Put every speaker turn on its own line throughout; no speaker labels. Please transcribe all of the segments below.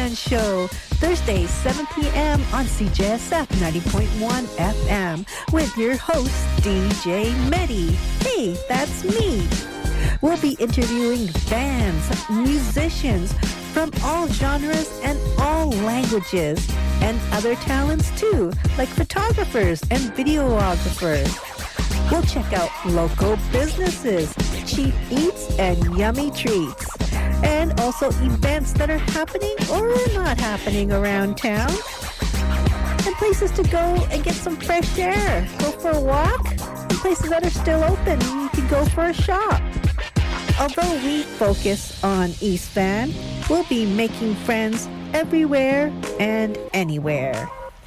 Fan Show, Thursday, 7 p.m. on CJSF 90.1 FM with your host, DJ Medi. Hey, that's me. We'll be interviewing fans, musicians from all genres and all languages, and other talents too, like photographers and videographers. We'll check out local businesses, cheap eats, and yummy treats. And also events that are happening or not happening around town. And places to go and get some fresh air. Go for a walk. And places that are still open. You can go for a shop. Although we focus on East Van, we'll be making friends everywhere and anywhere.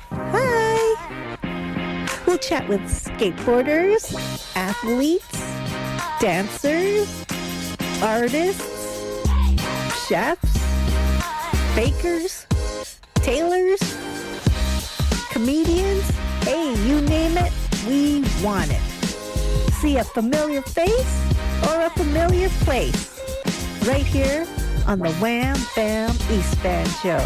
Hi! We'll chat with skateboarders, athletes, dancers, artists, chefs, bakers, tailors, comedians. Hey, you name it, we want it. See a familiar face or a familiar place right here on the Wham Bam East Van Show.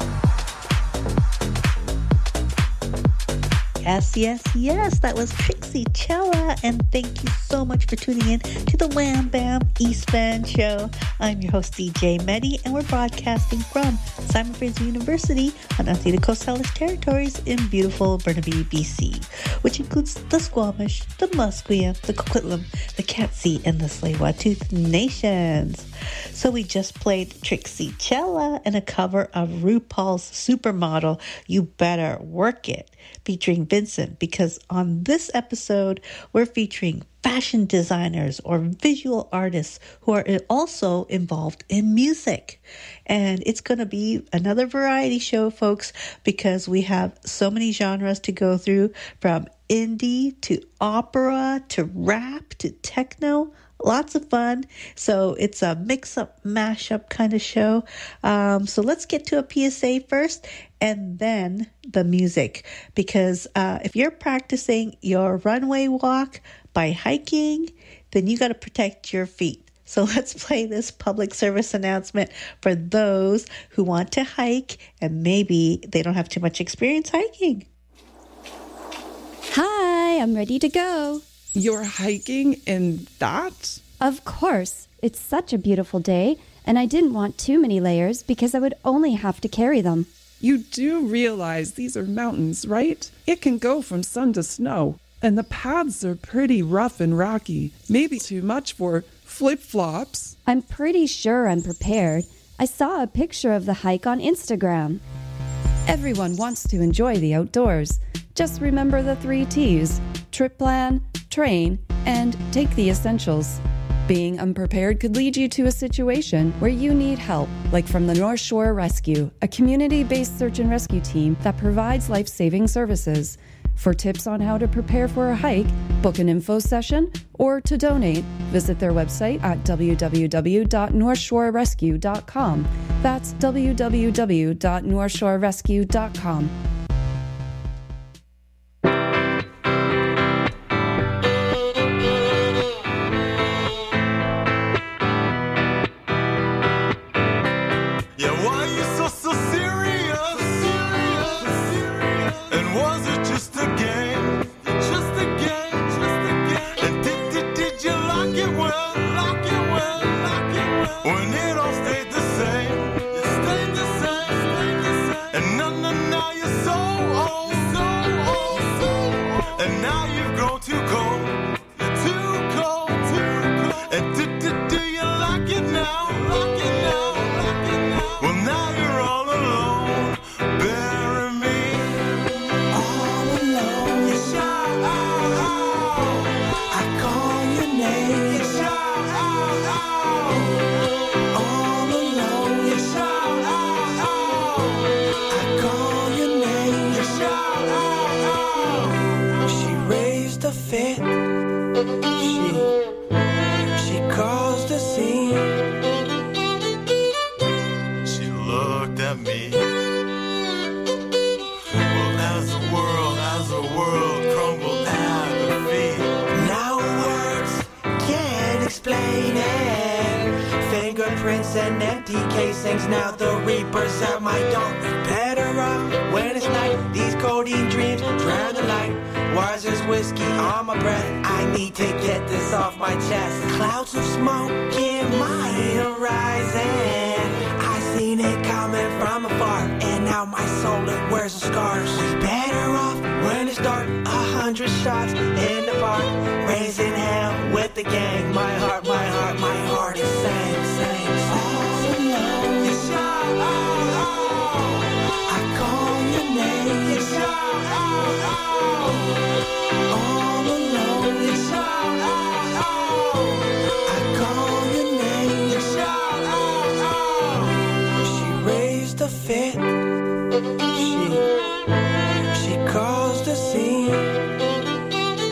Yes, that was Trixie Trixie Cella, and thank you so much for tuning in to the Wham Bam East Band Show. I'm your host, DJ Medi, and we're broadcasting from Simon Fraser University on Unceded Coast Salish territories in beautiful Burnaby, BC, which includes the Squamish, the Musqueam, the Coquitlam, the Katzie, and the Tsleil-Waututh nations. So we just played Trixie Cella and a cover of RuPaul's Supermodel, You Better Work It, featuring Vincent, because on this episode, we're featuring fashion designers or visual artists who are also involved in music. And it's going to be another variety show, folks, because we have so many genres to go through, from indie to opera to rap to techno. Lots of fun. So it's a mix-up, mash-up kind of show. So let's get to a PSA first and then the music. Because if you're practicing your runway walk by hiking, then you got to protect your feet. So let's play this public service announcement for those who want to hike and maybe they don't have too much experience hiking.
Hi, I'm ready to go.
You're hiking in that?
Of course. It's such a beautiful day, and I didn't want too many layers because I would only have to carry them.
You do realize these are mountains, right? It can go from sun to snow, and the paths are pretty rough and rocky. Maybe too much for flip-flops.
I'm pretty sure I'm prepared. I saw a picture of the hike on Instagram. Everyone wants to enjoy the outdoors. Just remember the 3 T's: trip plan, train, and take the essentials. Being unprepared could lead you to a situation where you need help, like from the North Shore Rescue, a community-based search and rescue team that provides life-saving services. For tips on how to prepare for a hike, book an info session, or to donate, visit their website at www.northshorerescue.com. That's www.northshorerescue.com.
And empty casings, now the reapers at my door. Better off when it's night. These codeine dreams drown the light. Why's there's whiskey on my breath? I need to get this off my chest. Clouds of smoke in my horizon. I seen it coming from afar, and now my soul it wears the scars. We better off when it's dark. 100 shots in the park, raising hell with the gang. My heart is sang, sang. Fit. She caused a scene.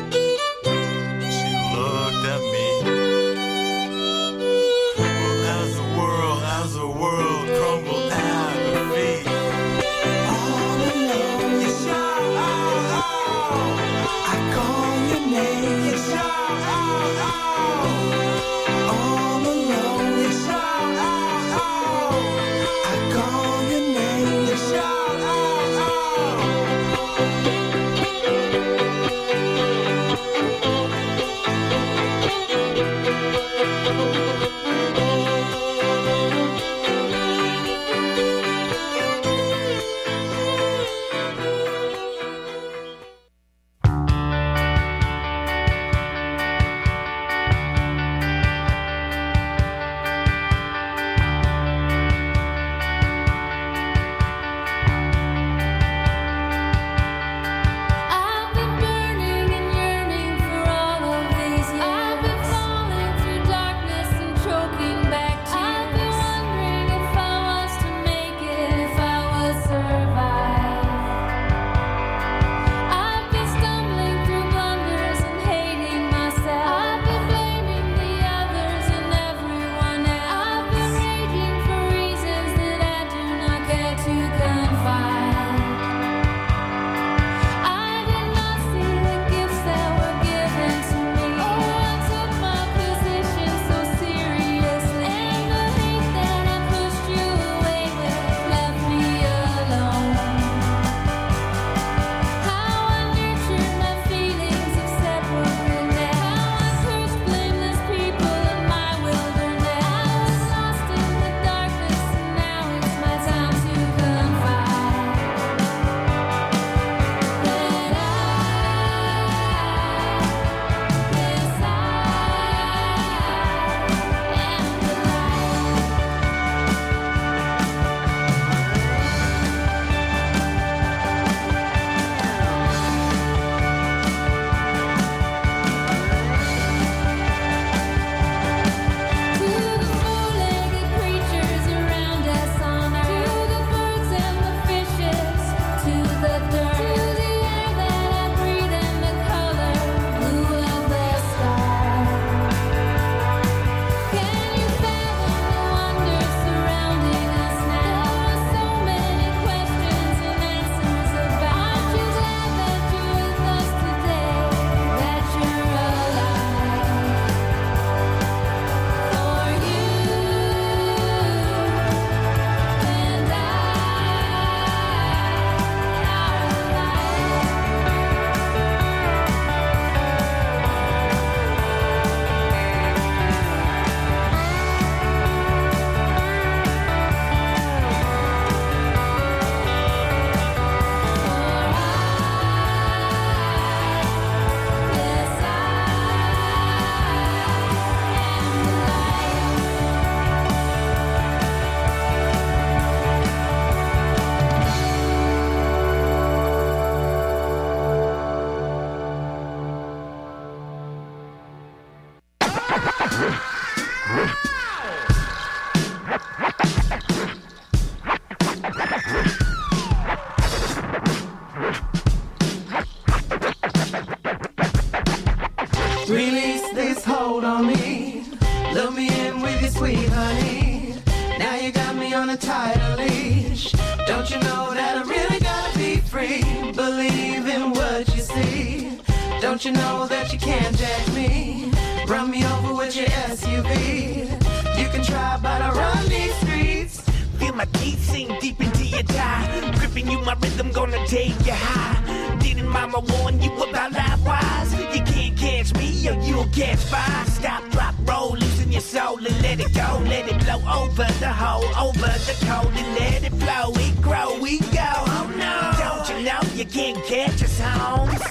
tighter leash. Don't you know that I really gotta be free? Believe in what you see. Don't you know that you can't jack me? Run me over with your SUV. You can try, but I run these streets.
Feel my teeth sink deep into your tie. Gripping you, my rhythm gonna take you high. Didn't mama warn you about likewise? You can't catch me or you'll catch fire. Stop, drop, roll, loosen your soul and let it go. Let it blow over the hole, over the cold and let it flow. We grow, we go. Oh no, don't you know you can't catch us, homes?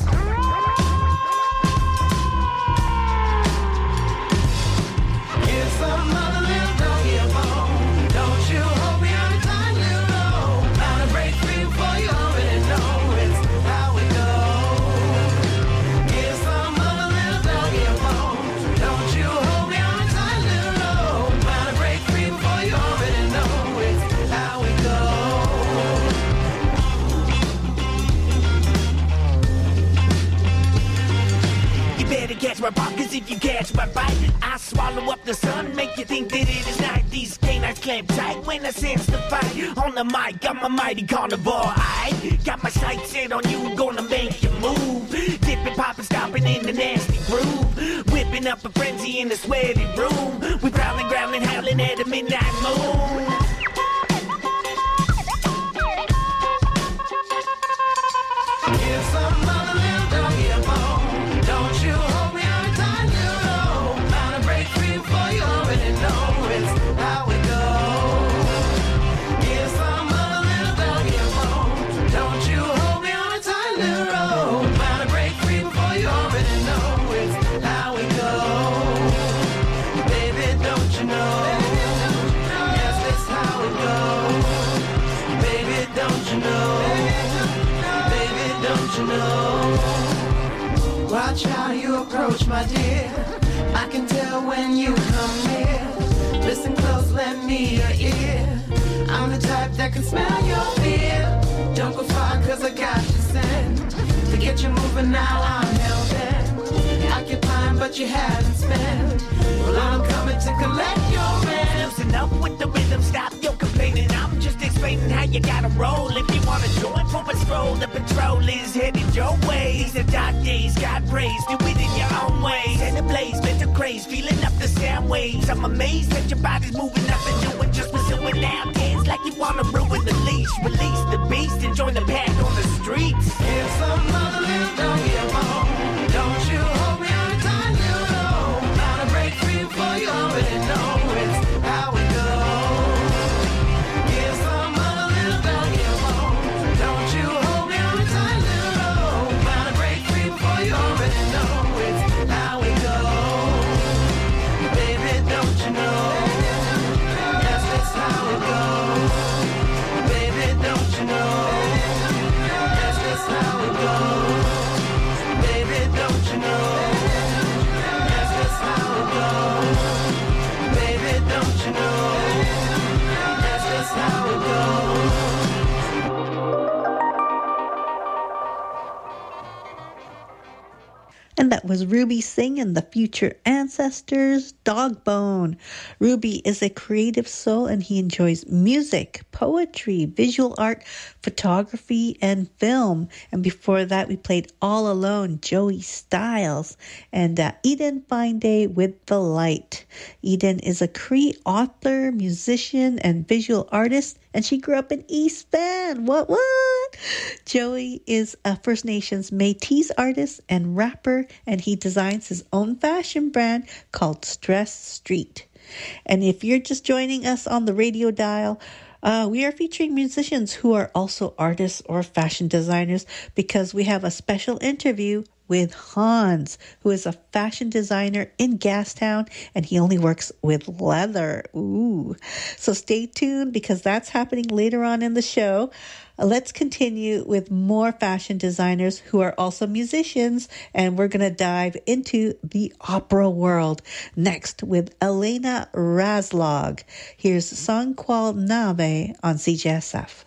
Give some other little doggy a bone. Don't you hold me on a time, you know. Bound to break free before you already know it's how we go. Give some other little doggy a bone. Don't you hold me on a time, you know. Bound to break free before you already know it's how we go.
You better catch my pop, cause if you catch my bite, I swallow up the sun, make you think that it is night. These canines clamp tight when I sense the fight. On the mic, I'm a mighty carnivore. I got my sights set on you, gonna make you move. Dipping, popping, stopping in the nasty groove. Whipping up a frenzy in the sweaty room. We prowling, growling, howling at a midnight moon.
Give some other little doggy a bone. Don't you hold me on a time, you know. Bound to break free before you already know it's how we go. Give some other little doggy a bone. Don't you hold me on a time, you know. Bound to break free before you already know it's how we go. Baby, don't you know? Yes, that's how we go. Baby, don't you know? Don't you know? Watch how you approach, my dear. I can tell when you come near. Listen close, lend me your ear. I'm the type that can smell your fear. Don't go far, cause I got you sent. To get you moving now, I'm hell-bent. Occupying, but you haven't spent. Well, I'm coming to collect your rent.
Loosen up with the rhythm, stop your complaining. I'm just explaining how you gotta roll. If you wanna join for a stroll, the patrol is headed your way. These are dark days, God praise, do it in your own way. Set a blaze, mental craze, feeling up the sound waves. I'm amazed that your body's moving up and doing just pursuing now. Dance like you wanna ruin the leash. Release the beast and join the pack on the streets.
Give some other little doggy a bone. Don't you hold me on a time, you know. Bound to break free before you already know it's how we go. Give some other little doggy a bone. Don't you hold me on a time, you know. Bound to break free before you already know it's how we go. Baby, don't you know? Yes, that's how we go. Baby, don't you know? Yes, that's how we go. Baby, don't you know? Yes, that's how we go. Baby, don't you know? Yes, that's how we go.
And that was Ruby singing The Future Ancestors, Dog Bone. Ruby is a creative soul and he enjoys music, poetry, visual art, photography, and film. And before that, we played All Alone, Joey Styles, and Eden Fine Day with the Light. Eden is a Cree author, musician, and visual artist, and she grew up in East Van. What? Joey is a First Nations Métis artist and rapper, and he designs his own fashion brand called Stress Street. And if you're just joining us on the radio dial, we are featuring musicians who are also artists or fashion designers because we have a special interview with Hans, who is a fashion designer in Gastown, and he only works with leather. Ooh. So stay tuned because that's happening later on in the show. Let's continue with more fashion designers who are also musicians, and we're going to dive into the opera world next with Elena Razlog. Here's Sanqual Nave on CJSF.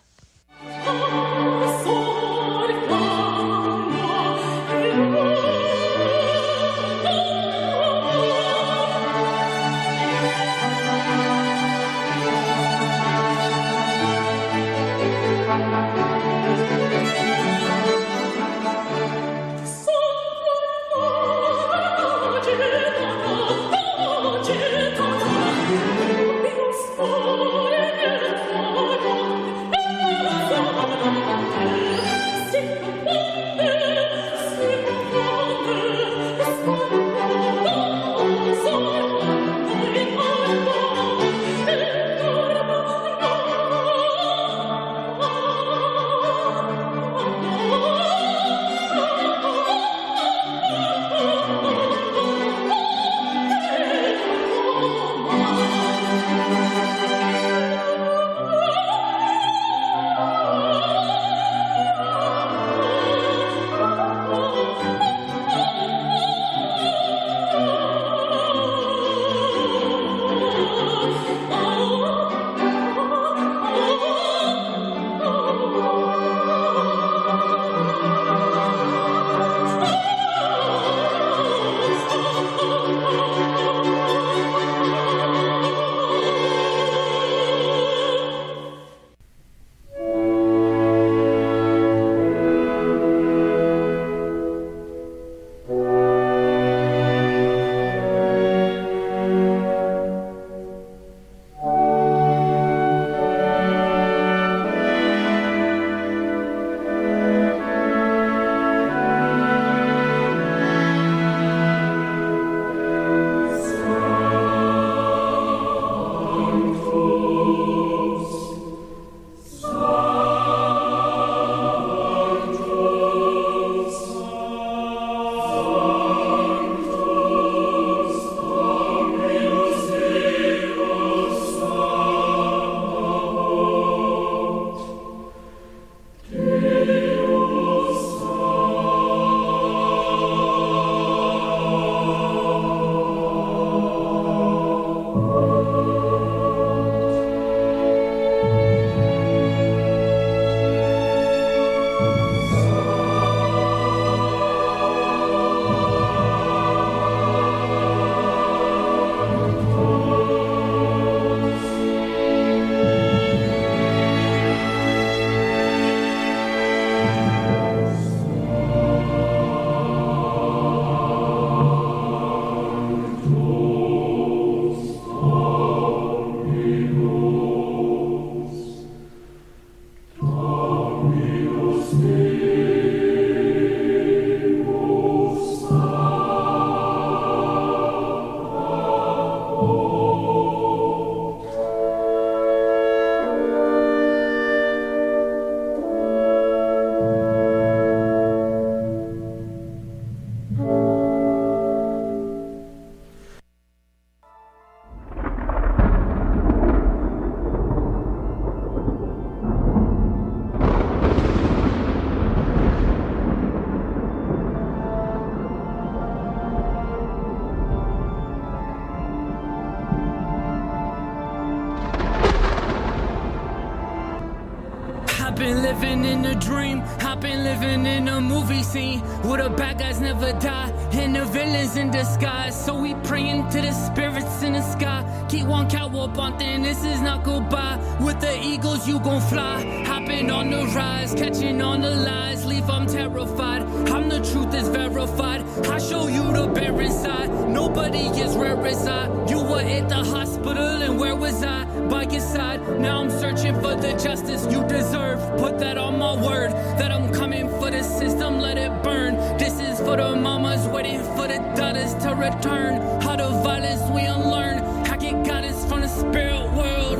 living in a dream. I've been living in a movie scene where the bad guys never die and the villains in disguise. So we praying to the spirits in the sky. Keep one cowboy bunting, this is not goodbye. With the eagles you gon' fly. Hopping on the rise, catching on the lies. Leave I'm terrified, I'm the truth is verified. I show you the bare inside. Nobody is rare as I. You were at the hospital and where was I? By your side, now I'm searching for the justice you deserve. Put that on my word, that I'm coming for the system, let it burn. This is for the mamas waiting for the daughters to return. All the violence we unlearn, I get guidance from the spirit world.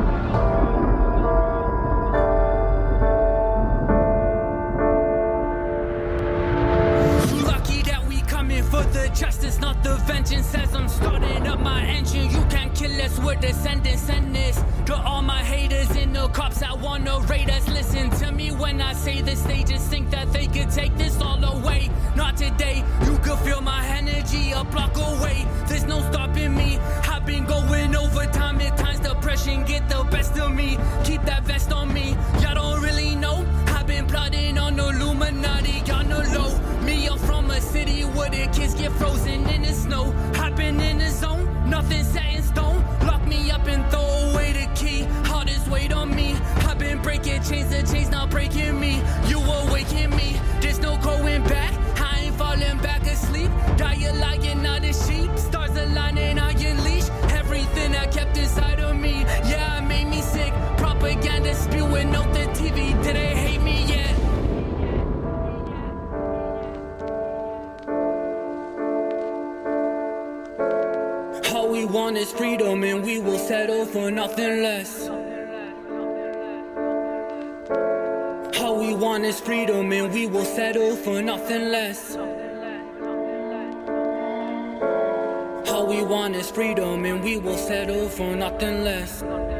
For the justice, not the vengeance. As I'm starting up my engine, you can't kill us, we're descendants. Send this to all my haters and the cops that wanna raid us. Listen to me when I say this, they just think that they could take this all away. Not today, you could feel my energy a block away. There's no stopping me, I've been going overtime. At times depression get the best of me. Keep that vest on me, y'all don't really know. I've been plotting on the Illuminati on the low. Me, I'm from a city where the kids get frozen in the snow. I've been in the zone, nothing set in stone. Lock me up and throw away the key. All this weight on me, I've been breaking chains, the chains not breaking me. You awaken me, there's no going back. I ain't falling back asleep. Die lying out of sheep. Stars aligning, I unleash everything I kept inside of me. Yeah, it made me sick. Propaganda spewing off the TV. Did they hate me yet? All we want is freedom and we will settle for nothing less. All we want is freedom and we will settle for nothing less. All we want is freedom and we will settle for nothing less.